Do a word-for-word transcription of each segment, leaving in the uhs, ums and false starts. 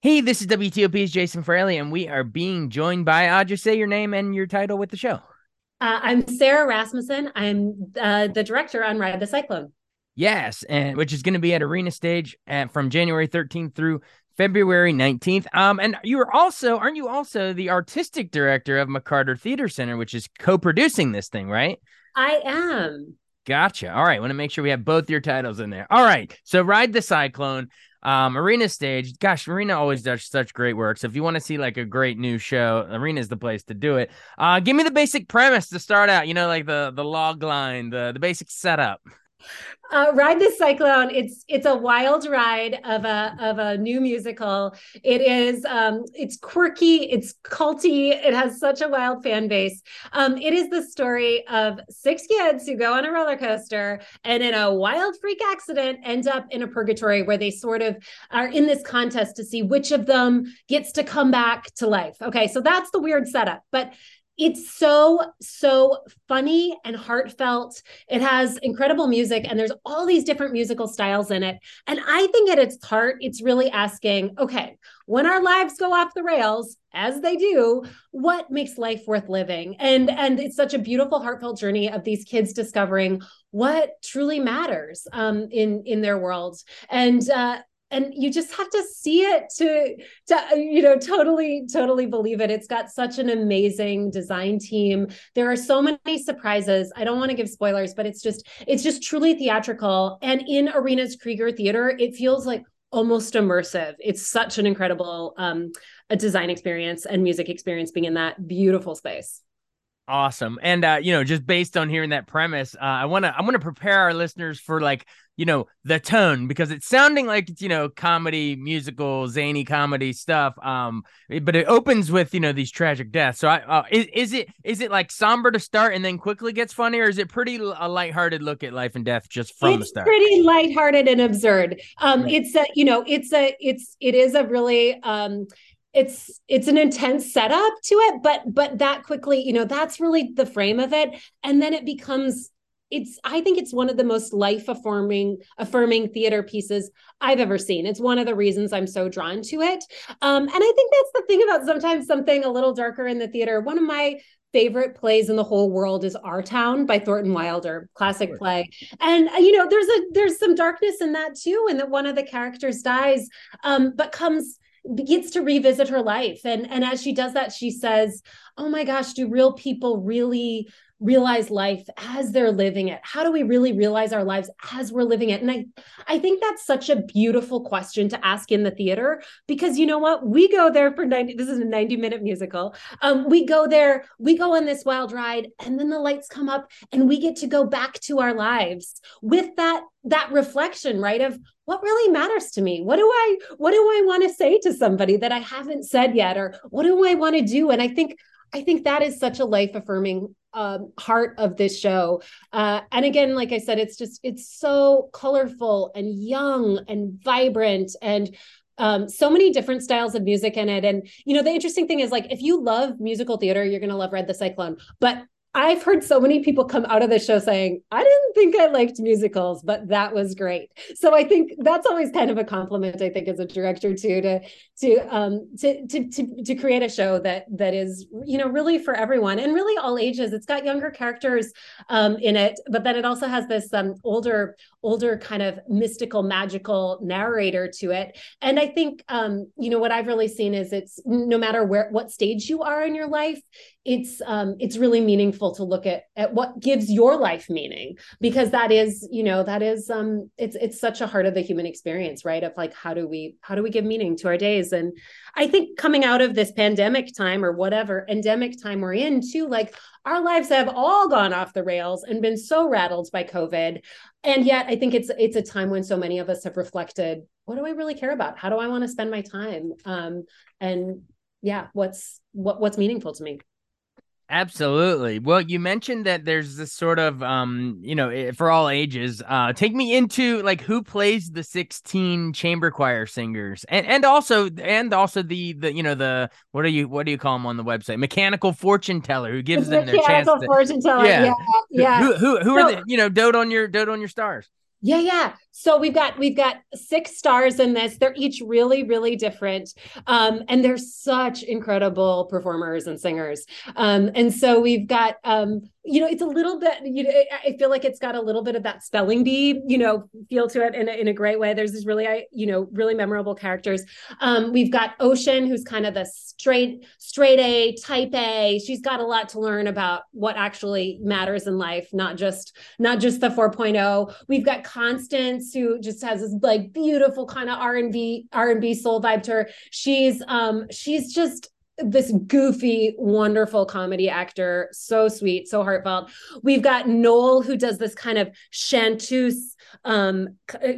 Hey, this is W T O P's Jason Fraley, and we are being joined by, uh, just say your name and your title with the show. Uh, I'm Sarah Rasmussen. I'm uh, the director on Ride the Cyclone. Yes, and which is going to be at Arena Stage at, from January thirteenth through February nineteenth. Um, and you are also, aren't you also the artistic director of McCarter Theater Center, which is co-producing this thing, right? I am. Gotcha. All right. Want to make sure we have both your titles in there. All right. So Ride the Cyclone, um, Arena Stage. Gosh, Arena always does such great work. So if you want to see like a great new show, Arena is the place to do it. Uh, give me the basic premise to start out. You know, like the the log line, the the basic setup. Uh, Ride the Cyclone. It's it's a wild ride of a of a new musical. It is um, it's quirky, it's culty, it has such a wild fan base. Um, it is the story of six kids who go on a roller coaster and in a wild freak accident end up in a purgatory where they sort of are in this contest to see which of them gets to come back to life. Okay, so that's the weird setup, but it's so so funny and heartfelt. It has incredible music and there's all these different musical styles in it, and I think at its heart it's really asking, okay, when our lives go off the rails, as they do, what makes life worth living? And and it's such a beautiful heartfelt journey of these kids discovering what truly matters um, in in their worlds. And uh, and you just have to see it to to you know totally totally believe it. It's got such an amazing design team. There are so many surprises. I don't want to give spoilers, but it's just it's just truly theatrical, and in Arena's Krieger Theater it feels like almost immersive. It's such an incredible um a design experience and music experience being in that beautiful space. Awesome. And uh, you know, just based on hearing that premise, uh, I wanna I wanna prepare our listeners for like, you know, the tone, because it's sounding like it's, you know, comedy, musical, zany comedy stuff. Um, but it opens with, you know, these tragic deaths. So I uh, is, is it is it like somber to start and then quickly gets funnier, or is it pretty a lighthearted look at life and death just from the It's start? pretty lighthearted and absurd. Um, Right. it's a, you know, it's a, it's, it is a really, um, it's, it's an intense setup to it, but, but that quickly, you know, that's really the frame of it. And then it becomes, it's, I think it's one of the most life affirming, affirming theater pieces I've ever seen. It's one of the reasons I'm so drawn to it. Um, and I think that's the thing about sometimes something a little darker in the theater. One of my favorite plays in the whole world is Our Town by Thornton Wilder, classic play. And uh, you know, there's a there's some darkness in that too, and that one of the characters dies, um, but comes gets to revisit her life. And and as she does that, she says, "Oh my gosh, do real people really realize life as they're living it? How do we really realize our lives as we're living it?" And I, I think that's such a beautiful question to ask in the theater, because you know what? We go there for ninety, this is a ninety minute musical. Um, we go there, we go on this wild ride, and then the lights come up and we get to go back to our lives with that, that reflection, right? Of what really matters to me. What do I, what do I want to say to somebody that I haven't said yet? Or what do I want to do? And I think I think that is such a life affirming um, heart of this show. Uh, and again, like I said, it's just, it's so colorful and young and vibrant, and um, so many different styles of music in it. And, you know, the interesting thing is, like, if you love musical theater, you're going to love Red the Cyclone. But I've heard so many people come out of the show saying, I didn't think I liked musicals, but that was great. So I think that's always kind of a compliment, I think, as a director too, to to um to to to, to create a show that that is, you know, really for everyone and really all ages. It's got younger characters um in it, but then it also has this um older older kind of mystical, magical narrator to it. And I think um you know, what I've really seen is, it's no matter where what stage you are in your life, it's um it's really meaningful to look at at what gives your life meaning, because that is, you know, that is um it's it's such a heart of the human experience, right? Of like, how do we how do we give meaning to our days? And I think coming out of this pandemic time, or whatever endemic time we're in too, like, our lives have all gone off the rails and been so rattled by COVID. And yet I think it's it's a time when so many of us have reflected, what do I really care about? How do I want to spend my time? Um and yeah, what's what what's meaningful to me? Absolutely. Well, you mentioned that there's this sort of, um, you know, eh, for all ages. Uh, take me into like who plays the sixteen chamber choir singers, and and also and also the the you know the what do you what do you call them on the website? Mechanical fortune teller who The gives them their chance mechanical to, fortune teller. yeah. Yeah, Who yeah. who who are So the, you know, dote on your dote on your stars. yeah, yeah. So we've got we've got six stars in this. They're each really, really different. Um, and they're such incredible performers and singers. Um, and so we've got um, you know, it's a little bit, you know, I feel like it's got a little bit of that spelling bee, you know, feel to it in a, in a great way. There's these really, you know, really memorable characters. Um, we've got Ocean, who's kind of the straight, straight A, type A. She's got a lot to learn about what actually matters in life, not just, not just the 4.0. We've got Constance, who just has this like beautiful kind of R and B, R and B soul vibe to her. She's, um, she's just this goofy, wonderful comedy actor, so sweet, so heartfelt. We've got Noel, who does this kind of chanteuse um,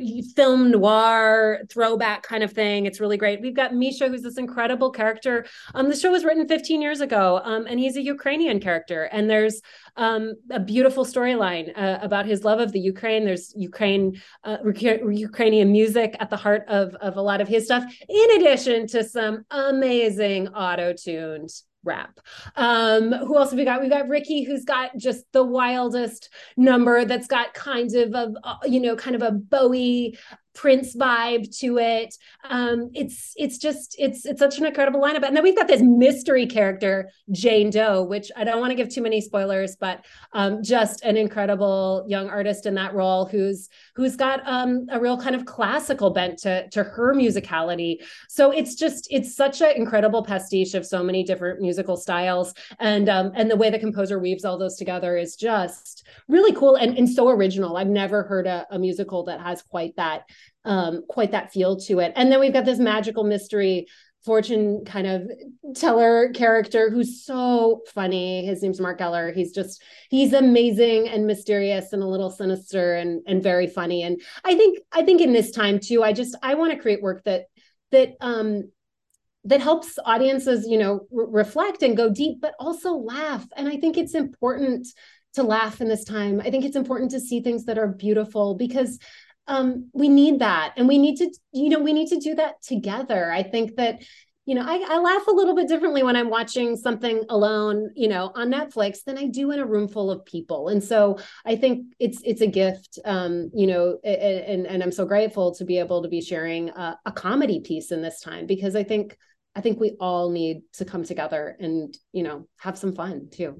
film noir throwback kind of thing. It's really great. We've got Misha, who's this incredible character. Um, the show was written fifteen years ago, um, and he's a Ukrainian character. And there's um, a beautiful storyline uh, about his love of the Ukraine. There's Ukraine, uh, Ukrainian music at the heart of, of a lot of his stuff, in addition to some amazing auto-tuned rap. Um, who else have we got? We've got Ricky, who's got just the wildest number that's got kind of a, you know, kind of a Bowie Prince vibe to it. Um, it's it's just it's it's such an incredible lineup. And then we've got this mystery character, Jane Doe, which I don't want to give too many spoilers, but um, just an incredible young artist in that role who's who's got um, a real kind of classical bent to to her musicality. So it's just it's such an incredible pastiche of so many different musical styles, and um, and the way the composer weaves all those together is just really cool and, and so original. I've never heard a, a musical that has quite that. Um, quite that feel to it. And then we've got this magical mystery fortune kind of teller character who's so funny. His name's Mark Geller. He's just, he's amazing and mysterious and a little sinister and, and very funny. And I think, I think in this time too, I just, I want to create work that, that, um, that helps audiences, you know, re- reflect and go deep, but also laugh. And I think it's important to laugh in this time. I think it's important to see things that are beautiful because Um, we need that. And we need to, you know, we need to do that together. I think that, you know, I, I laugh a little bit differently when I'm watching something alone, you know, on Netflix than I do in a room full of people. And so I think it's, it's a gift, um, you know, and, and I'm so grateful to be able to be sharing a, a comedy piece in this time, because I think, I think we all need to come together and, you know, have some fun too.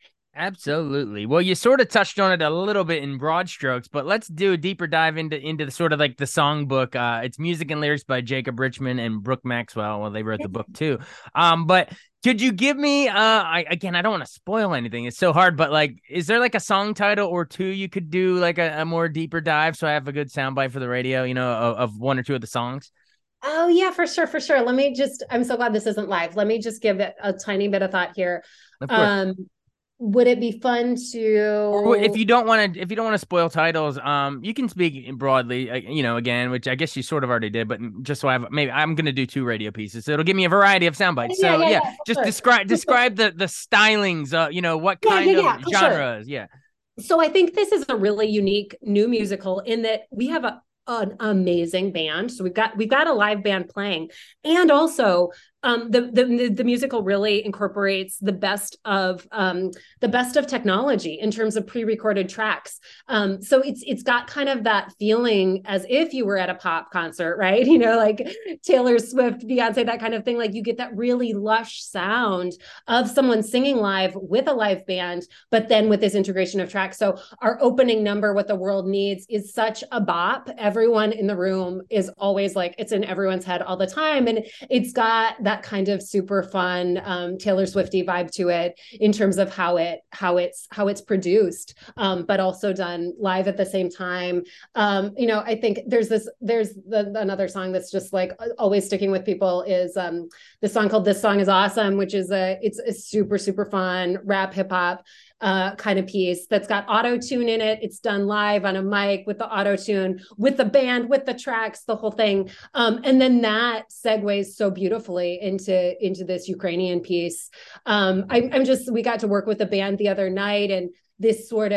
Absolutely. Well, you sort of touched on it a little bit in broad strokes, but let's do a deeper dive into into the sort of like the songbook. Uh, it's music and lyrics by Jacob Richmond and Brooke Maxwell. Well, they wrote the book too. Um, but could you give me? Uh, I again, I don't want to spoil anything. It's so hard, but like, is there like a song title or two you could do like a, a more deeper dive so I have a good soundbite for the radio? You know, of, of one or two of the songs. Oh yeah, for sure, for sure. Let me just. I'm so glad this isn't live. Let me just give it a tiny bit of thought here. Of course. Um, Would it be fun to? Or if you don't want to, if you don't want to spoil titles, um, you can speak broadly, uh, you know, again, which I guess you sort of already did, but just so I have, maybe I'm going to do two radio pieces, so it'll give me a variety of sound bites. Yeah, so yeah, yeah, yeah, just sure. describe describe the the stylings, uh, you know, what Yeah, kind yeah, of yeah, for genres, sure. yeah. So I think this is a really unique new musical in that we have a an amazing band. So we've got we've got a live band playing, and also um, the, the the musical really incorporates the best of um, the best of technology in terms of pre-recorded tracks. Um, so it's it's got kind of that feeling as if you were at a pop concert, right? You know, like Taylor Swift, Beyonce, that kind of thing. Like you get that really lush sound of someone singing live with a live band, but then with this integration of tracks. So our opening number, What the World Needs, is such a bop. Everyone in the room is always like, it's in everyone's head all the time. And it's got that kind of super fun um, Taylor Swifty vibe to it in terms of how it how it's how it's produced, um, but also done live at the same time. Um, you know, I think there's this there's the, another song that's just like always sticking with people is um, the song called "This Song Is Awesome," which is a it's a super super fun rap hip hop uh, kind of piece that's got auto tune in it. It's done live on a mic with the auto tune, with the band, with the tracks, the whole thing. Um, and then that segues so beautifully into, into this Ukrainian piece. Um, I, I'm just, we got to work with the band the other night, and this sort of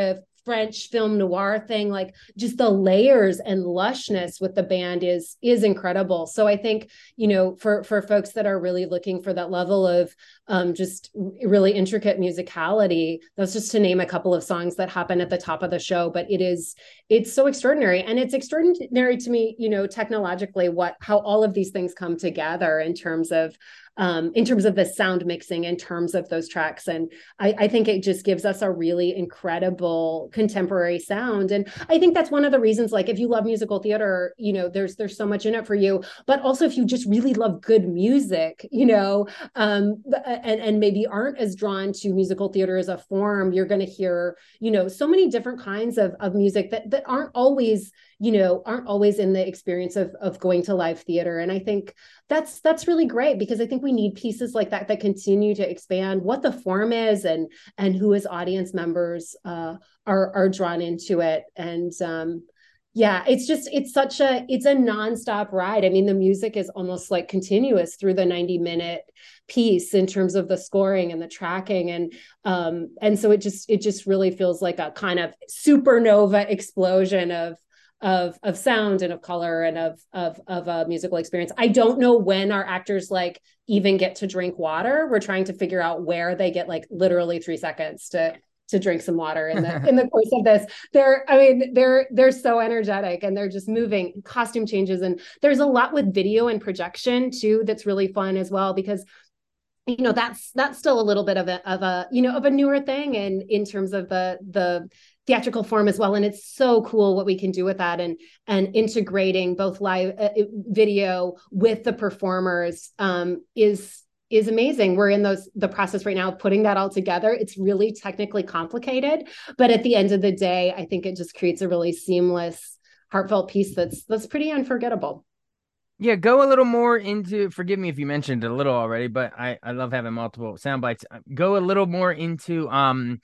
French film noir thing, like just the layers and lushness with the band is is incredible. So I think, you know, for for folks that are really looking for that level of um, just really intricate musicality, that's just to name a couple of songs that happen at the top of the show. But it is, it's so extraordinary. And it's extraordinary to me, you know, technologically, what, how all of these things come together in terms of um, in terms of the sound mixing, in terms of those tracks. And I, I think it just gives us a really incredible contemporary sound. And I think that's one of the reasons, like, if you love musical theater, you know, there's, there's so much in it for you, but also if you just really love good music, you know, um, and, and maybe aren't as drawn to musical theater as a form, you're going to hear, you know, so many different kinds of, of music that, that aren't always, you know, aren't always in the experience of, of going to live theater. And I think that's, that's really great, because I think we need pieces like that, that continue to expand what the form is, and, and who as audience members uh, are, are drawn into it. And um, yeah, it's just, it's such a, it's a nonstop ride. I mean, the music is almost like continuous through the ninety minute piece in terms of the scoring and the tracking. And, um, and so it just, it just really feels like a kind of supernova explosion of, of of sound and of color and of of of a musical experience. I don't know when our actors like even get to drink water. We're trying to figure out where they get like literally three seconds to to drink some water in the in the course of this. They're, I mean, they're they're so energetic, and they're just moving, costume changes, and there's a lot with video and projection too that's really fun as well, because you know that's that's still a little bit of a of a you know of a newer thing, and in terms of the the theatrical form as well. And it's so cool what we can do with that, and and integrating both live uh, video with the performers um, is is amazing. We're in those the process right now of putting that all together. It's really technically complicated, but at the end of the day, I think it just creates a really seamless, heartfelt piece that's that's pretty unforgettable. Yeah, go a little more into, forgive me if you mentioned it a little already, but I, I love having multiple sound bites. Go a little more into um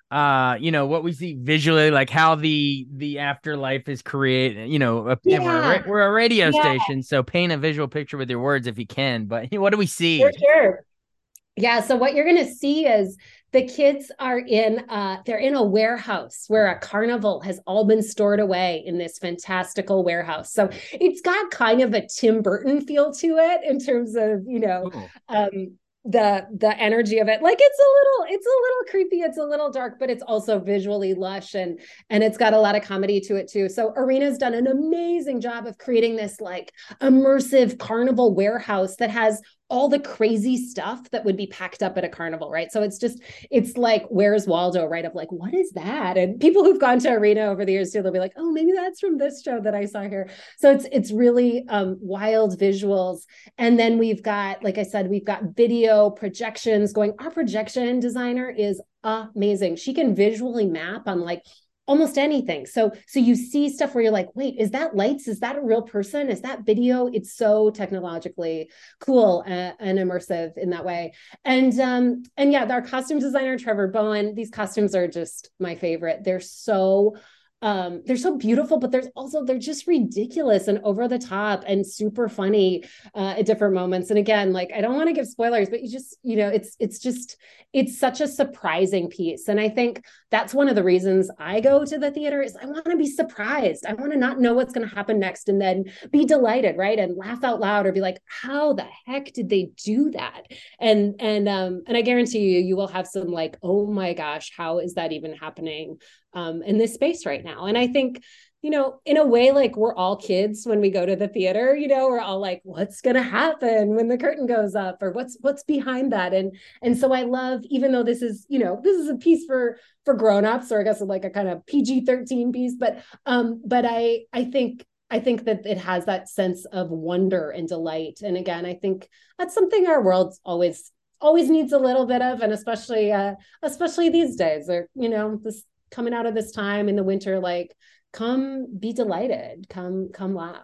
uh you know what we see visually, like how the the afterlife is created, you know, and we're Yeah, a- we're a radio yeah, station, so paint a visual picture with your words if you can. But what do we for see? sure. Yeah, so what you're going to see is the kids are in uh they're in a warehouse where a carnival has all been stored away in this fantastical warehouse. So it's got kind of a Tim Burton feel to it in terms of, you know, Cool. um the the energy of it. Like it's a little it's a little creepy, it's a little dark, but it's also visually lush, and and it's got a lot of comedy to it too. So Arena's done an amazing job of creating this like immersive carnival warehouse that has all the crazy stuff that would be packed up at a carnival, right? So it's just, it's like, where's Waldo, right? Of like, what is that? And people who've gone to Arena over the years too, they'll be like, oh, maybe that's from this show that I saw here. So it's it's really um, wild visuals. And then we've got, like I said, we've got video projections going. Our projection designer is amazing. She can visually map on like almost anything. So so you see stuff where you're like, wait, is that lights? Is that a real person? Is that video? It's so technologically cool and, and immersive in that way. And um, and yeah, our costume designer, Trevor Bowen, these costumes are just my favorite. They're so um they're so beautiful, but there's also they're just ridiculous and over the top and super funny uh at different moments. And again, like I don't want to give spoilers, but you just, you know, it's it's just it's such a surprising piece. And I think that's one of the reasons I go to the theater is I want to be surprised. I want to not know what's going to happen next and then be delighted, right? And laugh out loud or be like, how the heck did they do that? And and um and I guarantee you you will have some like, oh my gosh, how is that even happening um, in this space right now? And I think, you know, in a way, like we're all kids when we go to the theater, you know, we're all like, what's going to happen when the curtain goes up, or what's, what's behind that. And, and so I love, even though this is, you know, this is a piece for, for grownups, or I guess like a kind of P G thirteen piece, but, um, but I, I think, I think that it has that sense of wonder and delight. And again, I think that's something our world always, always needs a little bit of, and especially, uh, especially these days, or, you know, this, coming out of this time in the winter, like come be delighted, come come laugh.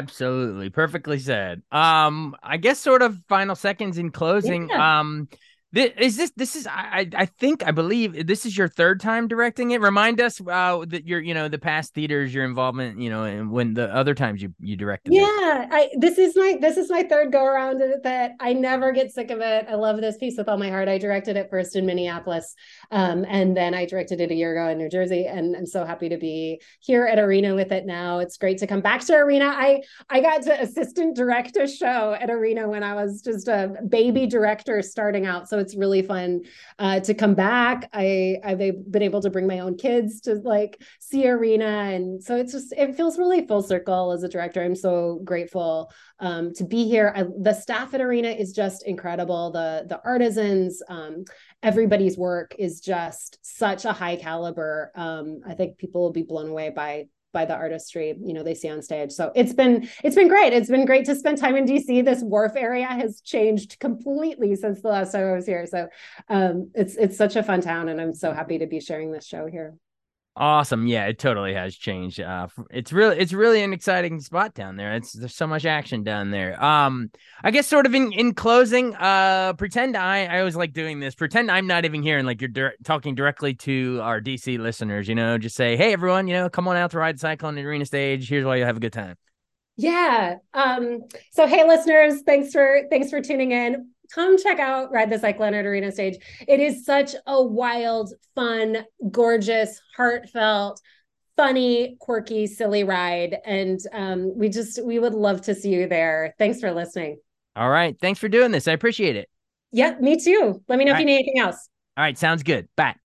Absolutely, perfectly said. um I guess sort of final seconds in closing. Yeah. um This, is this this is I I think I believe this is your third time directing it. Remind us uh that you're you know the past theaters, your involvement, you know, and when the other times you you directed Yeah, this. I this is my this is my third go around that I never get sick of it. I love this piece with all my heart. I directed it first in Minneapolis, um, and then I directed it a year ago in New Jersey, and I'm so happy to be here at Arena with it now. It's great to come back to Arena. I I got to assistant direct a show at Arena when I was just a baby director starting out, so it's really fun uh, to come back. I I've been able to bring my own kids to like see Arena, and so it's just it feels really full circle as a director. I'm so grateful um, to be here. I, the staff at Arena is just incredible. The the artisans, um, everybody's work is just such a high caliber. Um, I think people will be blown away by by the artistry, you know, they see on stage. So it's been it's been great. It's been great to spend time in D C. This wharf area has changed completely since the last time I was here. So um, it's it's such a fun town, and I'm so happy to be sharing this show here. Awesome. Yeah, it totally has changed. Uh, it's really, it's really an exciting spot down there. It's there's so much action down there. Um, I guess sort of in, in closing, uh, pretend I, I always like doing this. Pretend I'm not even here and like you're dir- talking directly to our D C listeners, you know, just say, hey, everyone, you know, come on out to ride the cycle on the Arena stage. Here's why you'll have a good time. Yeah. Um, so hey listeners, thanks for thanks for tuning in. Come check out Ride the Cycle at Arena Stage. It is such a wild, fun, gorgeous, heartfelt, funny, quirky, silly ride. And um, we just we would love to see you there. Thanks for listening. All right. Thanks for doing this. I appreciate it. Yep, me too. Let me know All if you right. need anything else. All right. Sounds good. Bye.